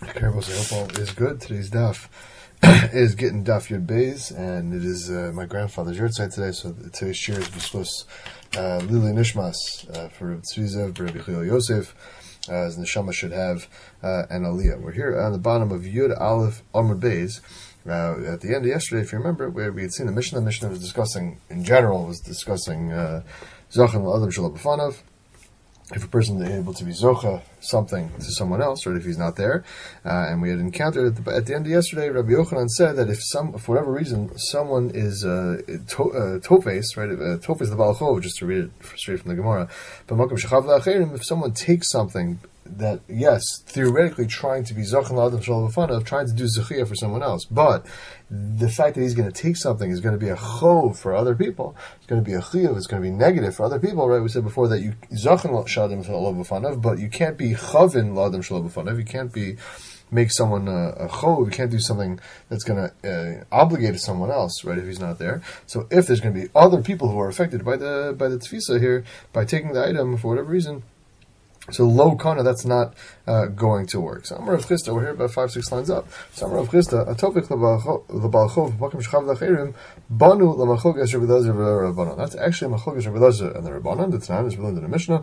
Kerbos, I hope all is good. Today's daf is getting daf Yud Beis, and it is my grandfather's yahrzeit today, so today's shir is B'shlos Lili Nishmas for Reb Tzvi for Rabbi Chilil Yosef, as Neshama should have an aliyah. We're here on the bottom of Yud Aleph Amud Beis. At the end of yesterday, if you remember, where we had seen the Mishnah was discussing, in general, Zachin L'Adam Shelo B'fanav. If a person is able to be zocha something to someone else, or if he's not there, and we had encountered at the end of yesterday, Rabbi Yochanan said that if for whatever reason, someone is tofes, right? Tofes the Baal Chov, just to read it straight from the Gemara, but makom shechav la'acherim, if someone takes something that, yes, theoretically trying to be Zachin L'Adam Shelo B'fanav, trying to do zechia for someone else, but the fact that he's going to take something is going to be a chov for other people. It's going to be a chiyuv. It's going to be negative for other people, right? We said before that you Zachin L'Adam Shelo B'fanav, but you can't be chavin L'Adam Shelo B'fanav. You can't make someone a chov. You can't do something that's going to obligate someone else, right? If he's not there. So if there's going to be other people who are affected by the tefisa here, by taking the item for whatever reason, so low kana, that's not going to work. So Amar Rav Chisda, we're here about 5-6 lines up. So Amar Rav Chisda, Atovik l'Baal Chov, Bakim Shechav l'Acherim, Banu l'Machoges Rabbi Elazar v'Rabbanan. That's actually Machoges Rabbi Elazar and the Rabbanan. The Tanan is related to the Mishnah.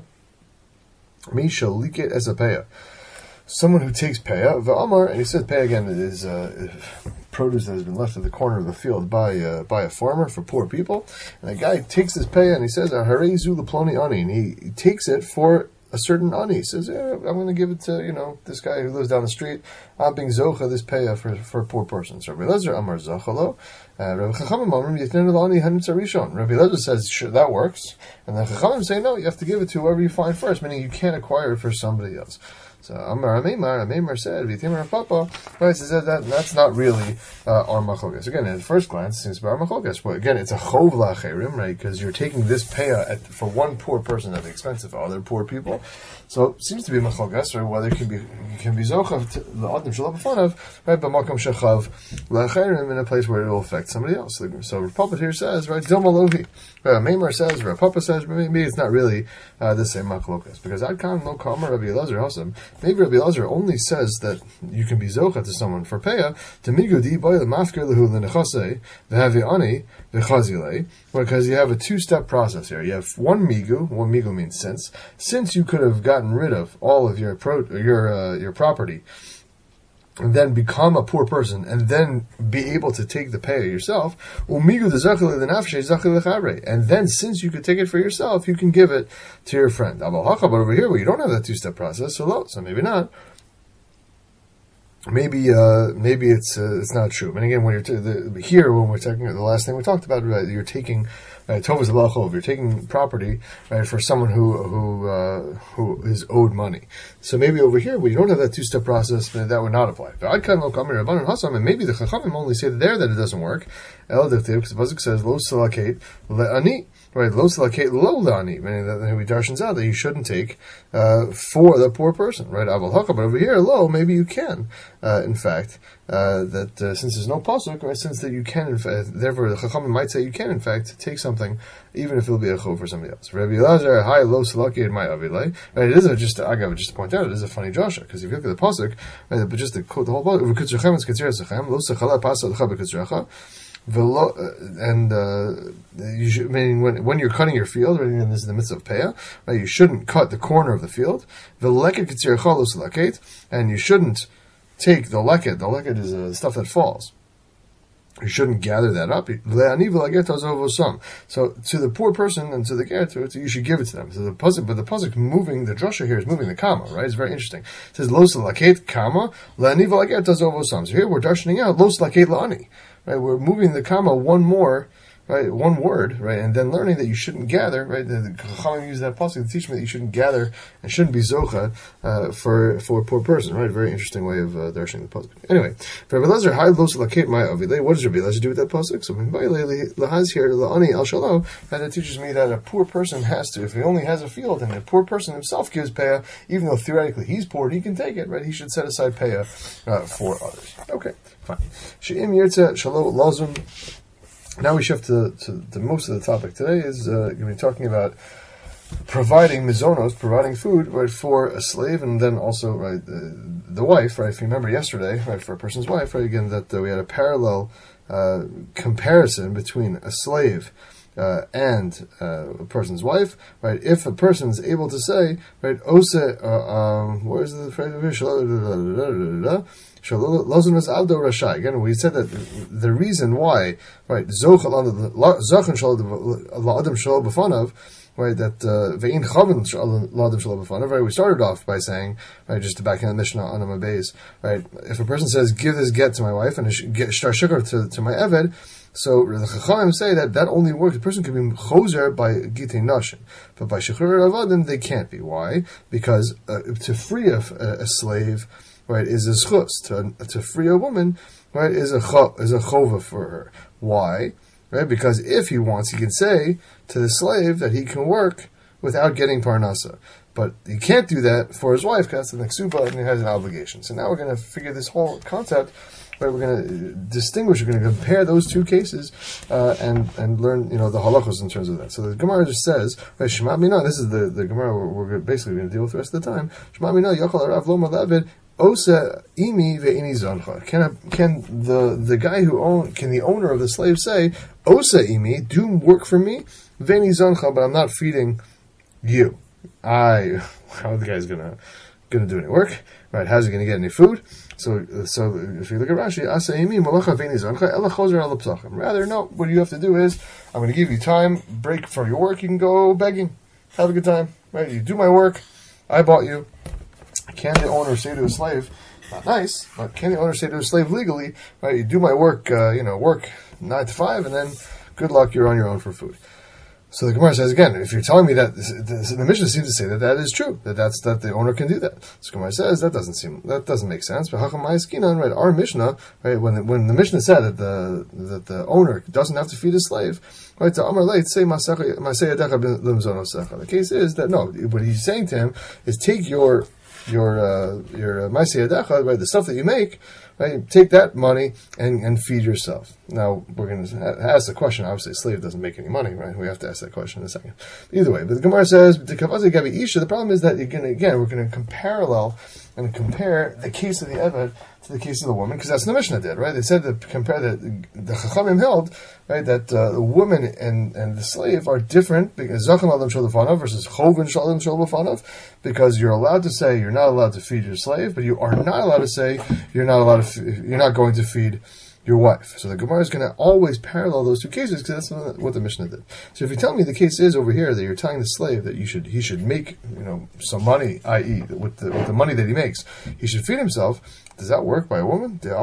Mi shaliket es a peya. Someone who takes peya, v'Amar, and he says peya again is produce that has been left at the corner of the field by a farmer for poor people. And the guy takes this peya and he says, Harei zu l'ploni ani, and he takes it for a certain ani. He says, yeah, I'm going to give it to, this guy who lives down the street. I'm being zocha, this peya for a poor person. So Rabbi Elazar Amar Zachalo. Rabbi Chachamim Amrim Yitnenu L'ani Hanitza Rishon. Rabbi Elazar says, sure, that works. And then Chachamim say, no, you have to give it to whoever you find first, meaning you can't acquire it for somebody else. So Amar Ameimar said, V'yitimar Papa, right, says that's not really our machoges. Again, at first glance, it seems to be our machoges. But again, it's a chov la'acherim, right, because you're taking this peya for one poor person at the expense of other poor people. So it seems to be machoges, right, whether it can be zocha to the Adam Shelo B'fanav, right, but makom shechav la'acherim in a place where it will affect somebody else. So Rav Papa here says, right, Dilma Lohi. Meimar says, Rav Papa says, maybe it's not really the same machoges, because Adkan Lo Kamar Rabbi Elazar Hasam. Maybe Rabbi Elazar only says that you can be zocha to someone for peya to migudi boy the mafker lehu lenechase v'havi ani v'chazile, because you have a two-step process here. You have one migu means since you could have gotten rid of all of your property, and then become a poor person, and then be able to take the pay yourself. And then, since you could take it for yourself, you can give it to your friend. But over here, well, you don't have that two-step process, so maybe not. Maybe it's not true. But again, when you're when we're talking, the last thing we talked about, right, you're taking tovas l'Baal Chov, you're taking property, right, for someone who is owed money. So maybe over here, when you don't have that two-step process, that would not apply. And maybe the Chachamim only say there that it doesn't work. Because the pasuk says lo salakate le'ani. Right, lo salakate lo la'ani, meaning that we darshans out that you shouldn't take for the poor person, right? Aval haka, but over here, lo, maybe you can, in fact, since there's no pasuk, right, since that you can, in fact, therefore the Chachamim might say you can, in fact, take something, even if it'll be a chov for somebody else. Rabbi Elazar, hi lo salakate my avilei. Right, it is just to point out, it is a funny drasha, because if you look at the pasuk, right, but just to quote the whole pasuk, v'kutzrechem es ketzir esachem, lo sechala pasa l'cha b'kutzrecha. You should, meaning when you're cutting your field, right, and this is the midst of peya, right, you shouldn't cut the corner of the field. And you shouldn't take the leket. The leket is stuff that falls. You shouldn't gather that up. So to the poor person and to the ger, you should give it to them. So the pasuk moving, the drasha here is moving the comma, right? It's very interesting. It says lo salaket comma le'ani v'lager tazovosam. So here we're darshaning out lo salaket la'ani. Right, we're moving the comma one more, right, one word, right, and then learning that you shouldn't gather, right. The Chachamim use that pasuk to teach me that you shouldn't gather and shouldn't be zocha for a poor person, right. Very interesting way of darshaning the pasuk. Anyway, for Rabbi Elazar, hi lo salakate my avilei. What does Rabbi Elazar do with that pasuk? So lahaz here la'ani al shalo, and it teaches me that a poor person has to, if he only has a field, and the poor person himself gives peya, even though theoretically he's poor, he can take it, right. He should set aside peya for others. Okay. Fine. She'im yirtzeh shalo lazum. Now we shift to most of the topic today is going to be talking about providing mizonos, providing food, right, for a slave, and then also, right, the wife, right? If you remember yesterday, right, for a person's wife, right, again, that we had a parallel comparison between a slave and a person's wife, right? If a person is able to say, right, ose, where is the phrase? Again, we said that the reason why, right, right, that ve'in chaven l'adam shelo b'fanav, right, we started off by saying, right, just to back in the Mishnah on Amud Beis, right, if a person says, give this get to my wife and shtar shukar to my eved, so the Chachamim say that only works. The person can be choser by gitei nashin, but by shechur avadim they can't be. Why? Because to free a slave, right, is a schus. To free a woman, right, is a chova for her. Why? Right? Because if he wants, he can say to the slave that he can work without getting parnasa. But he can't do that for his wife because that's an ksuba and he has an obligation. So now we're going to figure this whole concept. Right, we're going to distinguish. We're going to compare those two cases and learn, the halachos in terms of that. So the Gemara just says, right, Shema Mina. This is the Gemara we're basically going to deal with the rest of the time. Shema Mina Yachal Arav Lo Malavid Osa Imi Ve'ini Zancha. Can the owner of the slave say, Osa Imi, do work for me, Ve'ini Zancha, but I'm not feeding you. How are the guy's gonna do any work? Right? How's he gonna get any food? So if you look at Rashi, Asa Imi Malacha Ve'ini Zancha Ela Chozer Ala Psachim. Rather, no. What you have to do is, I'm going to give you time, break from your work. You can go begging, have a good time. Right? You do my work. I bought you. Can the owner say to a slave, not nice, but can the owner say to a slave legally, right, you do my work, work 9 to 5, and then good luck, you're on your own for food. So the Gemara says again, if you're telling me that, the Mishnah seems to say that is true, that the owner can do that. So the Gemara says that doesn't make sense. But right, our Mishnah, right, when the Mishnah said that the owner doesn't have to feed his slave, right, the Amar Leit say the case is that no, what he's saying to him is take your Maaseh Yadecha, right, the stuff that you make, right, take that money and feed yourself. Now, we're going to ask the question, obviously a slave doesn't make any money, right? We have to ask that question in a second. Either way, but the Gemara says, the problem is that we're going to compare the case of the Eved to the case of the woman, because that's what the Mishnah did, right? They said that compare the Chachamim held, right, that the woman and the slave are different, because Zachan Adam Shol B'fanav versus Chovin Shalom Shol B'fanav, because you're allowed to say you're not allowed to feed your slave, but you are not allowed to say you're not going to feed your wife. So the Gemara is going to always parallel those two cases because that's what the Mishnah did. So if you tell me the case is over here that you're telling the slave that he should make some money, i.e. with the money that he makes, he should feed himself. Does that work by a woman? Right,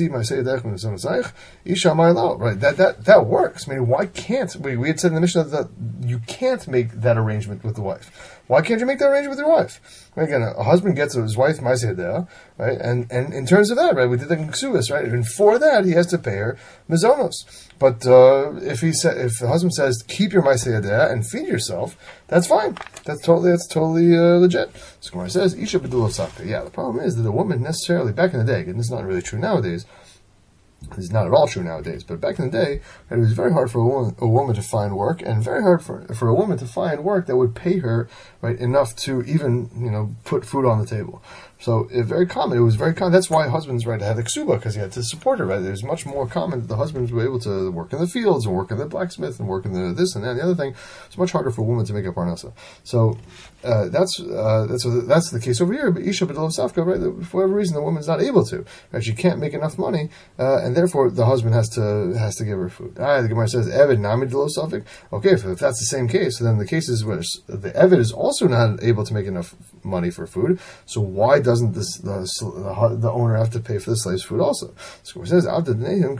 that works. I mean, why can't we had said in the Mishnah that you can't make that arrangement with the wife? Why can't you make that arrangement with your wife? Again, a husband gets his wife Maaseh Yadecha, right? And in terms of that, right, we did the Ksuvis, right? And for that, he has to pay her Mizonos. But if the husband says keep your Maaseh Yadecha and feed yourself, that's fine. That's totally legit. So Gemara says Isha B'dul Saka. Yeah, the problem is that a woman necessarily back in the day, and this is not really true nowadays. It's not at all true nowadays, but back in the day, it was very hard for a woman to find work, and very hard for a woman to find work that would pay her, right, enough to even put food on the table. So it was very common. That's why husbands, right, had the ksuba, because he had to support her, right? It was much more common that the husbands were able to work in the fields and work in the blacksmith and work in the this and that and the other thing. It's much harder for a woman to make up parnasa. So that's the case over here. But Isha B'dul Safka, right? For whatever reason, the woman's not able to. Right? She can't make enough money, and therefore the husband has to give her food. The Gemara says Eved Nami D'lo Safik. Okay, if that's the same case, then the case is where the Eved is also not able to make enough money for food. So why doesn't the owner have to pay for the slave's food also? So it says, right,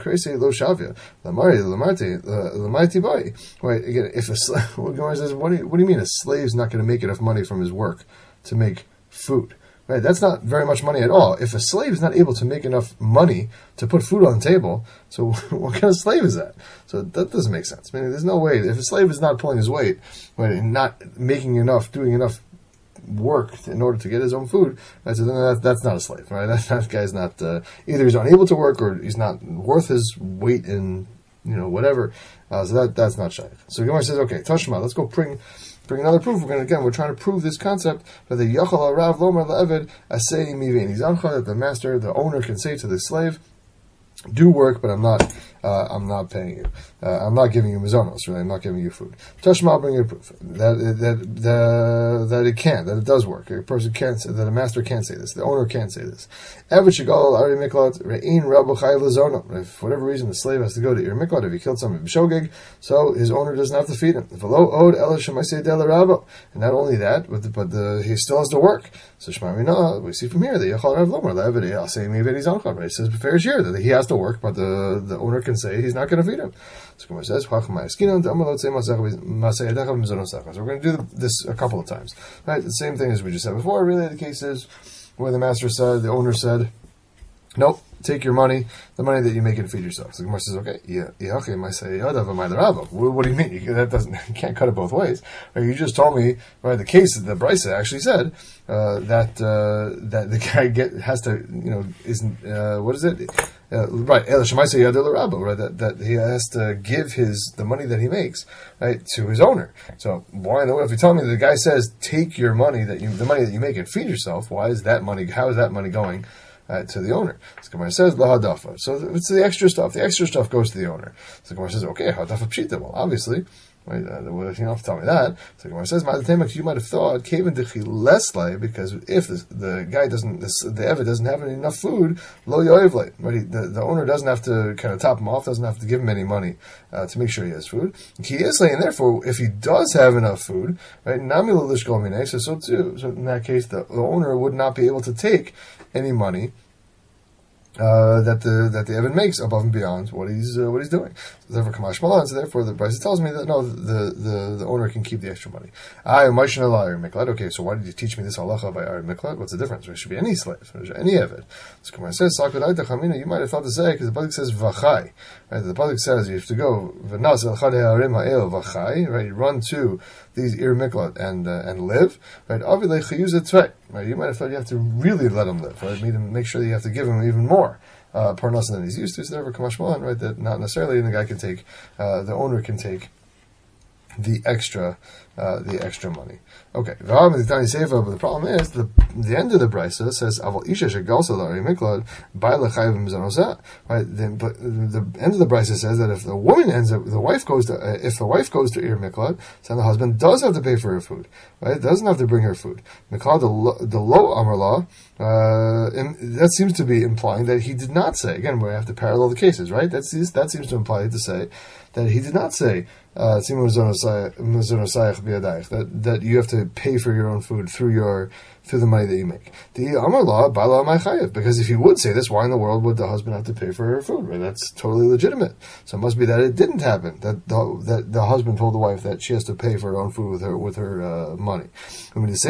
again, if a slave, says, what do you mean a slave's not going to make enough money from his work to make food? Right, that's not very much money at all. If a slave is not able to make enough money to put food on the table, so what kind of slave is that? So that doesn't make sense. I mean, there's no way. If a slave is not pulling his weight, right, and not making enough, doing enough work in order to get his own food, right, so then that's not a slave, right? That guy's not, either he's unable to work or he's not worth his weight in, whatever. So that's not shaykh. So Gemara says, okay, Tashma, let's go bring bring another proof. We're trying to prove this concept that the Yachal Rav Lomer Le'eved Asei Miveni Zancha, that the master, the owner, can say to the slave, do work, but I'm not paying you. I'm not giving you mizonos, right? I'm not giving you food. Tashma, bring your proof that it can, that it does work. A person can't say, that a master can't say this. The owner can't say this. If for whatever reason the slave has to go to Ir Miklat, if he killed someone b'shogeg, so his owner doesn't have to feed him. And not only that, but he still has to work. So Shema, we see from here that Yachal Rav Lomer Le'eved Asei Miveni Zancha, right? It says fair share that he has to work, but the owner can say he's not going to feed him. So Gemara says, so we're going to do this a couple of times. Right? The same thing as we just said before. Really, the case is where the owner said, nope, take your money, the money that you make and feed yourself. So Gemara says, okay, what do you mean? You can't cut it both ways. Right? You just told me, right, the case that the Brisa actually said, that the guy has to, what is it? Right, that he has to give the money that he makes, right, to his owner. So why in the world, if you tell me that the guy says, take your money the money that you make and feed yourself, how is that money going to the owner? So Gemara says, lahadafa. So it's the extra stuff. The extra stuff goes to the owner. So Gemara says, okay, hadafa pshita. Well, obviously, right, you don't have to tell me that. So Gemara says, you might have thought, because if the guy doesn't, the Eved doesn't have enough food, lo yoevle, right? The owner doesn't have to kind of top him off, doesn't have to give him any money to make sure he has food. And therefore, if he does have enough food, right, so too. So in that case, the owner would not be able to take any money that the Evan makes above and beyond what he's doing. So therefore, Kamash Malan. So therefore, the Brisa tells me that no, the owner can keep the extra money. Okay, so why did you teach me this halacha by Ari Miklat? What's the difference? There should be any slave, any Evid. So Gemara says, you might have thought to say, because the pasuk says v'chai, right? The pasuk says you have to go right? You run to these Ir Miklat and live, right? Right? You might have thought you have to really let him live, right? Make sure that you have to give him even more parnasa than he's used to. So therefore, Kamash Malan, right? That not necessarily the guy can take, the owner can take the extra money. Okay, but the problem is the end of the brisa says aval isha shegalsa l'ari miklad by lechayv mizanozah. Right, but the end of the brisa says that if the woman if the wife goes to Ir Miklad, then the husband does have to pay for her food. Right, doesn't have to bring her food. Miklad the low amar law, that seems to be implying that he did not say. Again, we have to parallel the cases, right? That seems to imply to say that he did not say that you have to pay for your own food through the money that you make. Because if he would say this, why in the world would the husband have to pay for her food? Right? That's totally legitimate. So it must be that it didn't happen, that the husband told the wife that she has to pay for her own food with her money. And if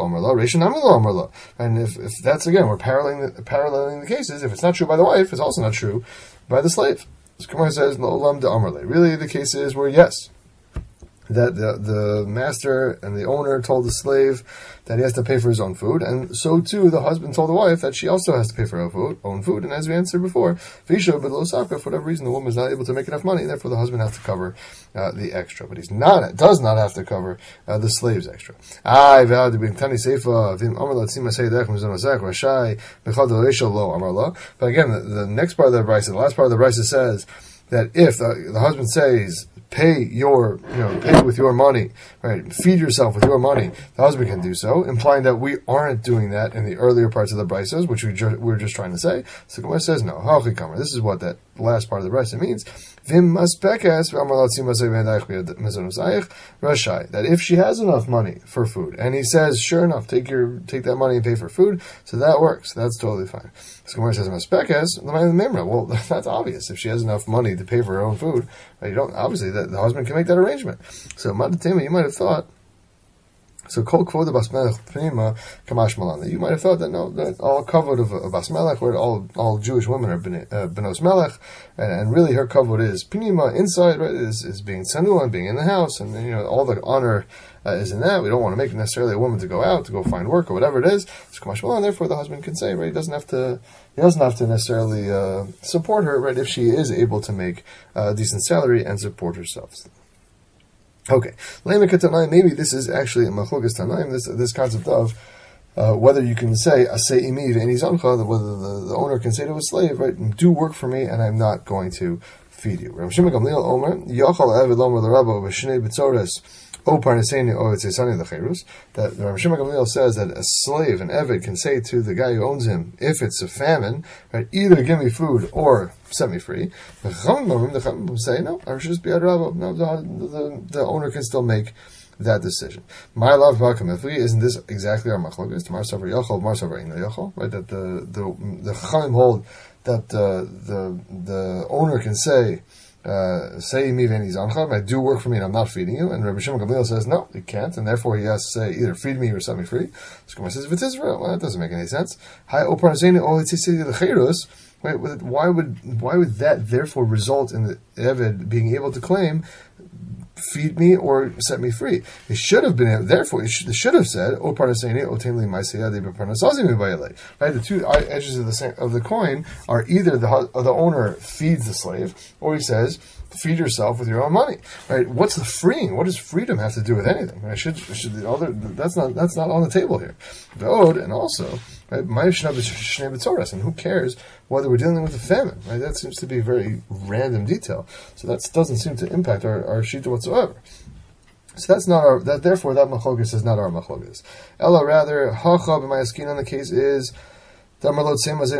that's, again, we're paralleling the cases. If it's not true by the wife, it's also not true by the slave. So Gemara says, really the case is where, yes, that the master and the owner told the slave that he has to pay for his own food, and so too the husband told the wife that she also has to pay for her own food. And as we answered before, for whatever reason the woman is not able to make enough money, therefore the husband has to cover the extra, but does not have to cover the slave's extra. But again, the next part of the Brisa, the last part of the Brisa says that if the husband says, pay with your money, right? Feed yourself with your money, the husband can do so, implying that we aren't doing that in the earlier parts of the Brisas, which we were just trying to say. So Gemara says, no, this is what that last part of the Brisa means. That if she has enough money for food, and he says, sure enough, take that money and pay for food, so that works. That's totally fine. So Gemara says, well, that's obvious. If she has enough money to pay for her own food, obviously the husband can make that arrangement. So Madatema, you might have thought, so kol kvoda bas melech pnima kamash malan. You might have thought that no, that all kavod of bas melech, where all Jewish women are benos melech, and really her kavod is pnima inside, right? Is being tsanua and being in the house, and all the honor is in that. We don't want to make necessarily a woman to go out to go find work or whatever it is. So kamash malan. Therefore, the husband can say, right? He doesn't have to necessarily support her, right? If she is able to make a decent salary and support herself. Okay, maybe this is actually a machlokas tanaim. This concept of whether you can say asay imi ve'eni zancha, whether the owner can say to a slave, right, do work for me, and I'm not going to feed you. Rav Shimon Gamliel Omer Yachal Eved Lomer l'Rabbo v'shnei b'tzores o parneseni o etzesani l'cherus. That Rav Shimon Gamliel says that a slave, an Eved, can say to the guy who owns him, if it's a famine, right, either give me food or set me free. The Chachamim say no, Arshus bi'ad Rabbo. No, the owner can still make that decision. My love b'akamifli, isn't this exactly our machlokas? Tomar savar yachol, mar savar ino yachol, right? That the Chachamim hold that the owner can say mi v'eni zancha, I do work for me and I'm not feeding you. And Rabbi Shimon Gamliel says no, he can't, and therefore he has to say either feed me or set me free. So Gemara says if it's Israel, well, that doesn't make any sense. Why would that therefore result in the Eved being able to claim feed me or set me free? It should have been, therefore, it should have said, O parnaseni, O tenli maiseyadi b'parnasazim v'bayalei. Right? The two edges of the coin are either the owner feeds the slave, or he says, feed yourself with your own money. Right? What's the freeing? What does freedom have to do with anything? Right? That's not on the table here. The ode, and also, right, and who cares whether we're dealing with a famine? Right? That seems to be a very random detail. So that doesn't seem to impact our shita whatsoever. So that's not our. Therefore, that machlokas is not our machlokas. Ella, rather, hacha b'mayaskin on the case is. Right, again,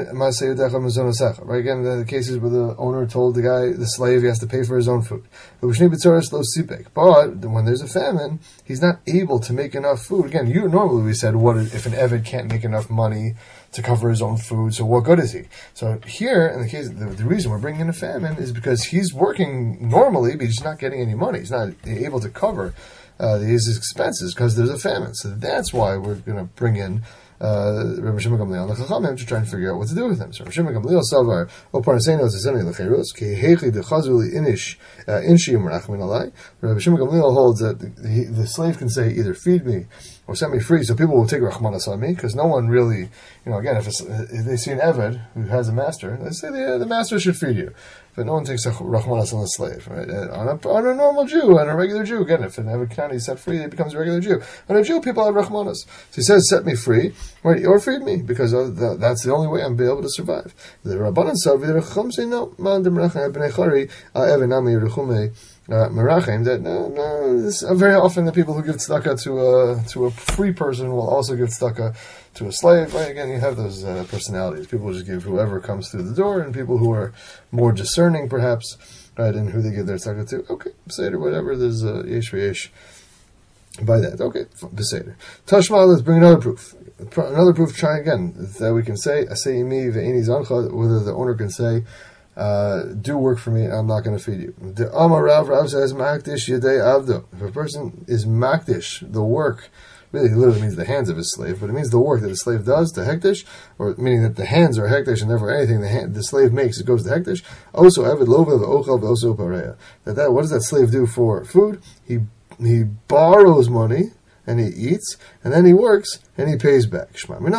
the cases where the owner told the slave, he has to pay for his own food. But when there's a famine, he's not able to make enough food. Again, normally we said, what if an Eved can't make enough money to cover his own food, so what good is he? So here, in the case, the reason we're bringing in a famine is because he's working normally, but he's not getting any money. He's not able to cover his expenses because there's a famine. So that's why we're going to bring in Rabbi Shimon Gamliel and the Chachamim to try and figure out what to do with him. So Rabbi Shimon Gamliel Salvar O Parnaseno Tzeseni Lecherus Ki Heichi Dechazuli Inish Inshi Merachmin Alai. Rabbi Shimon Gamliel holds that the slave can say either feed me or set me free, so people will take Rachmanas on me, because no one really, again, if they see an Eved who has a master, they say the master should feed you. But no one takes Rachmanas on the slave, right? On a normal Jew, on a regular Jew, again, if an Eved cannot be set free, he becomes a regular Jew. On a Jew, people have Rachmanas. So he says, set me free, right, or feed me, because that's the only way I'm be able to survive. The Rabbanan Savi, the Rechum say, no, man dem Racham b'nei Chari, Eved nami Rechume, Merachim, that this, very often the people who give tzedakah to a free person will also give tzedakah to a slave. Right? Again, you have those personalities. People just give whoever comes through the door, and people who are more discerning, perhaps, right, in who they give their tzedakah to. Okay, Beseder, whatever. There's yesh v'yesh by that. Okay, Beseder. Tashma, let's bring another proof. Another proof. Try again that we can say asay mi ve'eni zancha. Whether the owner can say, do work for me, I'm not going to feed you. The Amar Rav says, Makdish Yedei Avdo. If a person is Makdish, the work, really literally means the hands of his slave, but it means the work that the slave does to Hektish, or meaning that the hands are Hektish, and therefore anything the slave makes, it goes to Hektish. Also, Avid Lova, Ochel, also Pareya. What does that slave do for food? He borrows money, and he eats, and then he works, and he pays back.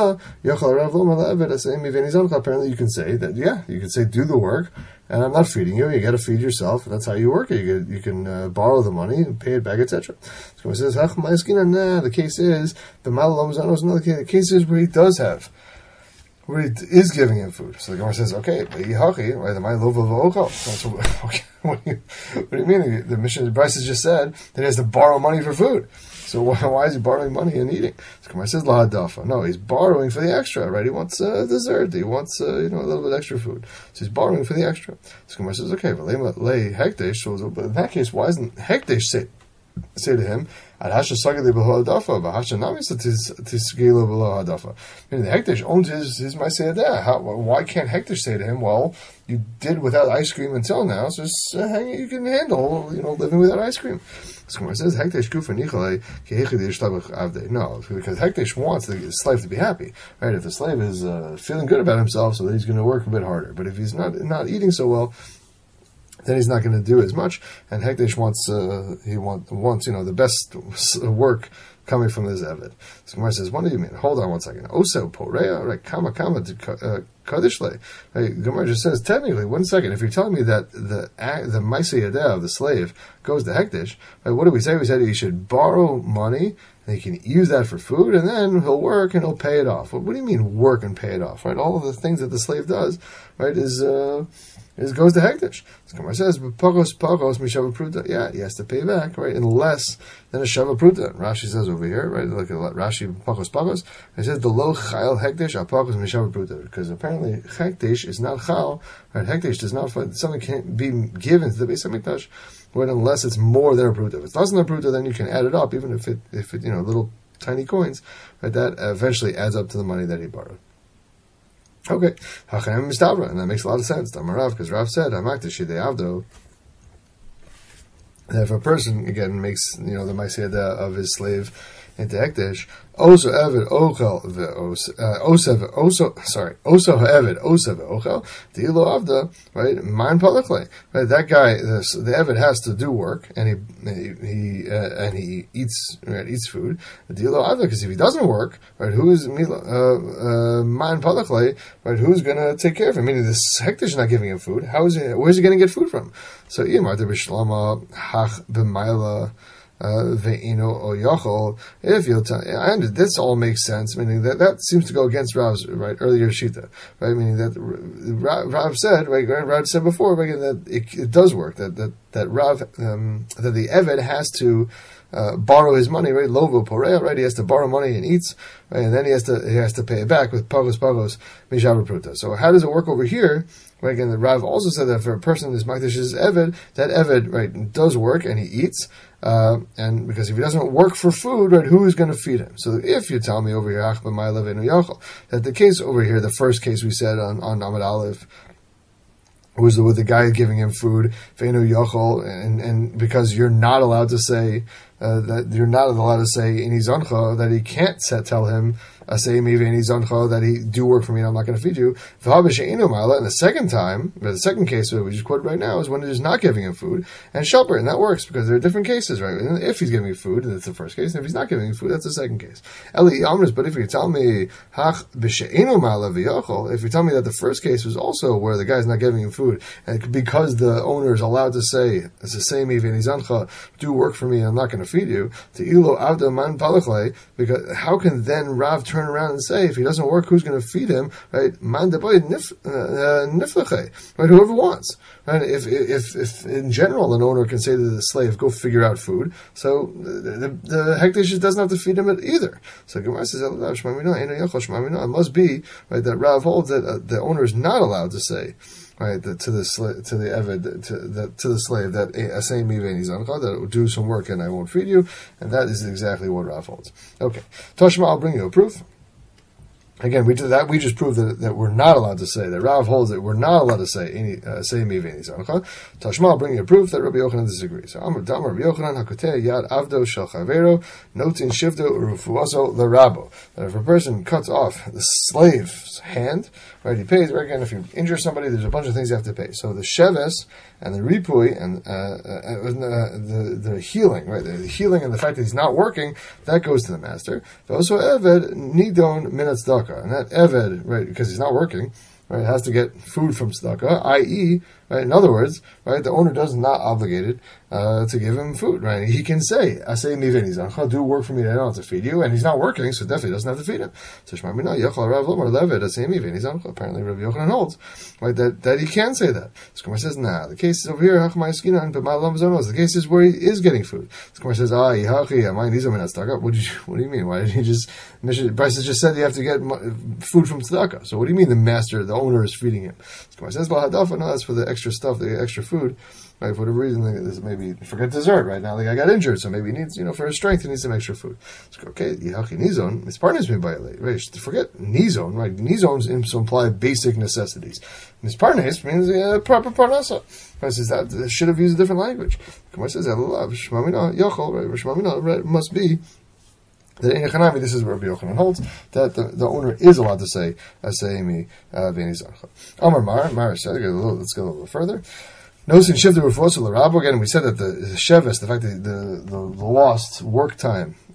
Apparently you can say that, you can say, do the work, and I'm not feeding you, you got to feed yourself, that's how you work it. You can borrow the money, and pay it back, etc. So he says, the case is, the case is where he does have, where he is giving him food. So the Gemara says, okay, what do you mean? The Mishnah Bryce has just said that he has to borrow money for food. So why is he borrowing money and eating? So Gemara says, lahadafa. No, he's borrowing for the extra, right? He wants dessert. He wants a little bit extra food. So he's borrowing for the extra. So Gemara says, okay, but lay hekdesh. But in that case, why isn't hekdesh say to him, meaning the Hekdesh owns his Maaseh. Why can't Hekdesh say to him, well, you did without ice cream until now, so you can handle, living without ice cream. So it says Hekdesh Kufa Nichalei Avde. No, because Hekdesh wants the slave to be happy, right? If the slave is feeling good about himself, so that he's going to work a bit harder. But if he's not eating so well, then he's not going to do as much. And Hekdesh wants the best work coming from this Eved. So Gemara says, what do you mean? Hold on one second. Osa porea, right? Kama kadishle. Right? Gemara just says, technically, 1 second. If you're telling me that the Maaseh Yadeh of the slave goes to Hektish, right, what did we say? We said he should borrow money, and he can use that for food, and then he'll work and he'll pay it off. What do you mean work and pay it off? Right? All of the things that the slave does, right, is goes to Hektish. So Gemara says, "Pagos mishava pruta." Yeah, he has to pay back, right? Unless then a shava pruta. Rashi says over here, right? Look at Rashi, pagos. It says the lo chayil Hektish al pagos mishava pruta, because apparently Hektish is not chal. Right? Hektish does not something can't be given to the Beis Hamikdash, right? Unless it's more than a pruta. If it's less than a pruta, then you can add it up, even if it little tiny coins, right? That eventually adds up to the money that he borrowed. Okay, and that makes a lot of sense. Because Rav said, that if a person again makes the Maaseh of his slave into Hektish, also Eved Ochel also Eved Osa Ochel Dilo Avda, right? Man Palakle, right? That guy, the Eved has to do work, and he eats food. Dilo Avda, because if he doesn't work, right, who is Man Palakle, right? Who's going to take care of him? Meaning this Hektish is not giving him food. Where's he going to get food from? So Imar de Bishlama Hach B'Maila. If you'll tell, this all makes sense, meaning that seems to go against Rav's earlier shita, right? Meaning that Rav said, right? Rav said before, right, that it does work, that Rav that the Eved has to borrow his money, right? Lovo porea, right? He has to borrow money and eats, right? And then he has to pay it back with pagos mishava pruta. So how does it work over here? Right, again, the Rav also said that for a person who's Makdish is Eved, that Eved, right, does work and he eats, and because if he doesn't work for food, right, who is going to feed him? So if you tell me over here, that the case over here, the first case we said on Amud Aleph, was with the guy giving him food, and because you're not allowed to say in Izoncha that he can't tell him that he do work for me and I'm not going to feed you. And the second time, the second case that we just quoted right now is when it is not giving him food and shelter, and that works because there are different cases, right? And if he's giving me food, that's the first case, and if he's not giving me food, that's the second case. But if you tell me if you tell me that the first case was also where the guy's not giving him food, and because the owner is allowed to say, it's the same do work for me and I'm not going to feed you, because how can then Rav turn around and say, if he doesn't work, who's going to feed him? Right? Right? Whoever wants. Right? If in general an owner can say to the slave, go figure out food, so the Hektish doesn't have to feed him either. So Gemara says, it must be, right, that Rav holds that the owner is not allowed to say, right, to the slave that that will do some work and I won't feed you, and that is exactly what Rav holds. Okay, Toshma, I'll bring you a proof. Again, we did that. We just proved that we're not allowed to say that Rav holds that we're not allowed to say miveni zancha. Tashma, I'll bring you a proof that Rabbi Yochanan disagrees. So Amar Damar Rabbi Yochanan hakoteh yad avdo shel chavero notin shivdo urufuaso l'rabo. That if a person cuts off the slave's hand, right, he pays. Right, again, if you injure somebody, there's a bunch of things you have to pay. So the sheves and the ripui and the healing, right, the healing and the fact that he's not working, that goes to the master. Also, eved nidon minat tzedakah. And that Eved, right, because he's not working, right, has to get food from tzedakah, i.e., right, in other words, right, the owner is not obligated to give him food, right? He can say, "Asay miveni zancha, do work for me, I don't have to feed you," and he's not working, so definitely doesn't have to feed him. So Shmamina Yachal Rav Lomar Levid Asay miveni zancha. Apparently, Rabbi Yochanan holds, right, that he can say that. So Gemara says, "Nah, the case is over here. Hachmai Skinan B'Malam Zonos. The case is where he is getting food." So Gemara says, "Yihachi Amai Nizam Minat Tzedakah." What do you mean? Why did he just? Bryce just said you have to get food from tzedakah. So what do you mean the owner is feeding him? So Gemara says, "Well, hadafa, no, that's for the extra stuff, the extra food." Right, for whatever reason, maybe forget dessert right now. The guy got injured, so maybe he needs, for his strength, he needs some extra food. So, okay, yihachi nizon, his partner's been violated. Right, forget nizon, right? Nizons imply basic necessities. And his partner's means proper parnasa. Right, says that should have used a different language. Gemara says, Shmamina Yochel, right? Shmamina must be that in Echanami, this is what Rabbi Yochanan holds, that the owner is allowed to say, "Asayimi v'eni zarcha." Amar Mar said, let's go a little further. Notice in Shivda Rufosa L'Rabo, again, we said that the Sheves, the fact that the lost work time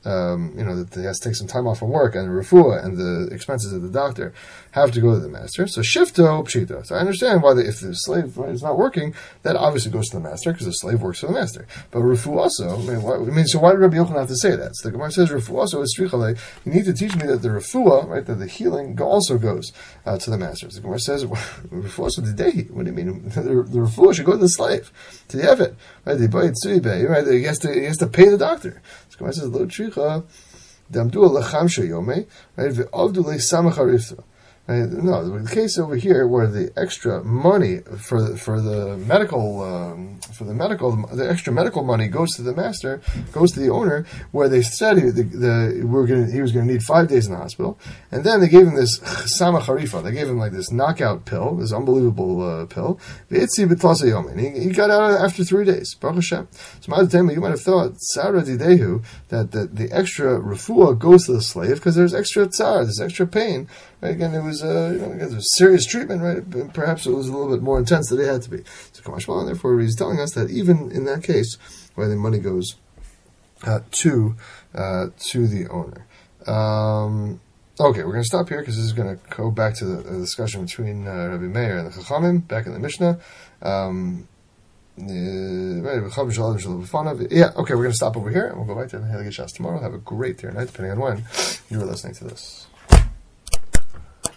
that he has to take some time off from work, and the refuah and the expenses of the doctor have to go to the master. So shifto pshito. So I understand why if the slave is not working, that obviously goes to the master because the slave works for the master. But refuah also, so why did Rabbi Yochanan have to say that? So the Gemara says refuah also is strichale. You need to teach me that the refuah, right, that the healing also goes to the master. So the Gemara says refuah also the day. What do you mean? The refuah should go to the slave, to the evet, right? Right? He has to pay the doctor. So the Gemara says lo tricha damdu lacham sheyome, right? Ve'avdu le'samach harifta. Right? No, the case over here where the extra money for the extra medical money goes to the master, goes to the owner, where they said he was going to need 5 days in the hospital, and then they gave him this chasama harifa. They gave him like this knockout pill, this unbelievable pill. And he got out after 3 days. Baruch Hashem. So you might have thought Sarah Didehu that the extra refuah goes to the slave because there's extra tsar, there's extra pain. Right? Again, it was serious treatment, right? Perhaps it was a little bit more intense than it had to be. So Kamashmal, and therefore he's telling us that even in that case, where the money goes to the owner. Okay, we're going to stop here because this is going to go back to the discussion between Rabbi Meir and the Chachamim back in the Mishnah. Yeah, okay, we're going to stop over here and we'll go back to the Hilgei Shas tomorrow. Have a great day or night, depending on when you were listening to this.